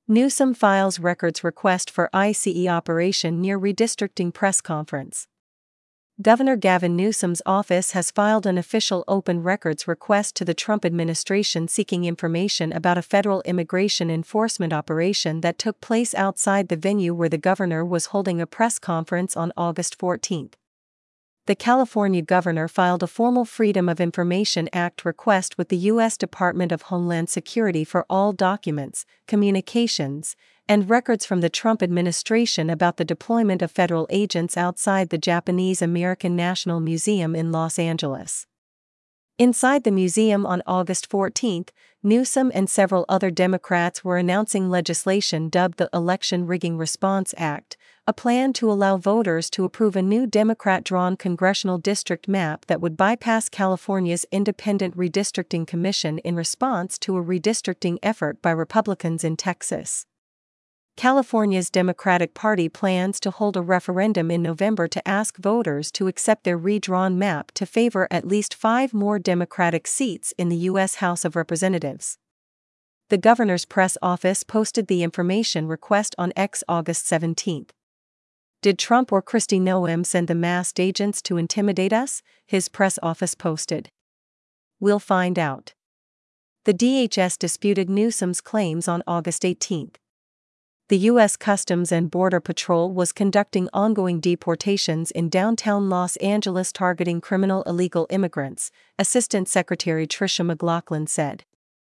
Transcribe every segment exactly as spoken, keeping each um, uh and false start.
Newsom files records request for I C E operation near redistricting press conference. Governor Gavin Newsom's office has filed an official open records request to the Trump administration seeking information about a federal immigration enforcement operation that took place outside the venue where the governor was holding a press conference on August fourteenth. The California governor filed a formal Freedom of Information Act request with the U S Department of Homeland Security for all documents, communications, and records from the Trump administration about the deployment of federal agents outside the Japanese American National Museum in Los Angeles. Inside the museum on August fourteenth, Newsom and several other Democrats were announcing legislation dubbed the Election Rigging Response Act, a plan to allow voters to approve a new Democrat-drawn congressional district map that would bypass California's Independent Redistricting Commission in response to a redistricting effort by Republicans in Texas. California's Democratic Party plans to hold a referendum in November to ask voters to accept their redrawn map to favor at least five more Democratic seats in the U S House of Representatives. The governor's press office posted the information request on X August seventeenth. Did Trump or Kristi Noem send the masked agents to intimidate us? His press office posted. We'll find out. The D H S disputed Newsom's claims on August eighteenth. The U S Customs and Border Patrol was conducting ongoing deportations in downtown Los Angeles targeting criminal illegal immigrants, Assistant Secretary Tricia McLaughlin said.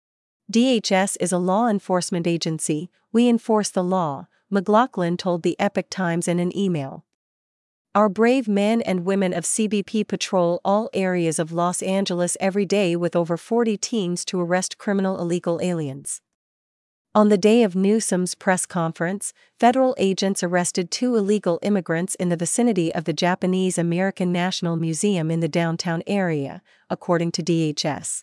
D H S is a law enforcement agency, we enforce the law, McLaughlin told the Epoch Times in an email. Our brave men and women of C B P patrol all areas of Los Angeles every day with over forty teams to arrest criminal illegal aliens. On the day of Newsom's press conference, federal agents arrested two illegal immigrants in the vicinity of the Japanese American National Museum in the downtown area, according to D H S.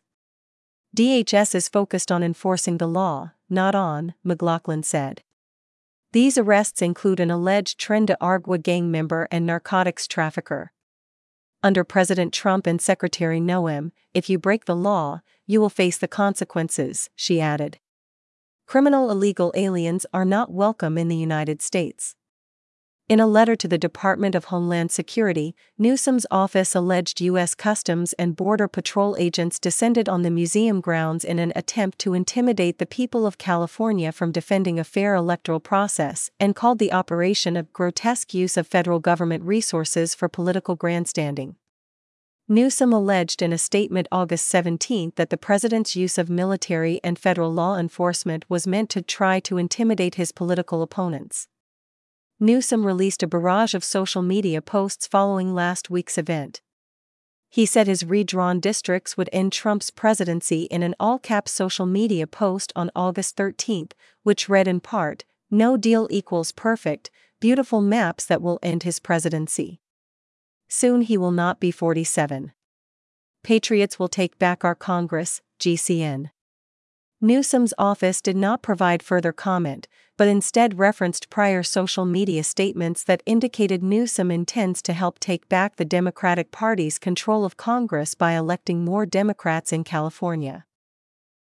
D H S is focused on enforcing the law, not on, McLaughlin said. These arrests include an alleged Tren de Aragua gang member and narcotics trafficker. Under President Trump and Secretary Noem, if you break the law, you will face the consequences, she added. Criminal illegal aliens are not welcome in the United States. In a letter to the Department of Homeland Security, Newsom's office alleged U S Customs and Border Patrol agents descended on the museum grounds in an attempt to intimidate the people of California from defending a fair electoral process and called the operation a grotesque use of federal government resources for political grandstanding. Newsom alleged in a statement August seventeenth that the president's use of military and federal law enforcement was meant to try to intimidate his political opponents. Newsom released a barrage of social media posts following last week's event. He said his redrawn districts would end Trump's presidency in an all-caps social media post on August thirteenth, which read in part, "No deal equals perfect, beautiful maps that will end his presidency. Soon he will not be forty-seven. Patriots will take back our Congress, G C N." Newsom's office did not provide further comment, but instead referenced prior social media statements that indicated Newsom intends to help take back the Democratic Party's control of Congress by electing more Democrats in California.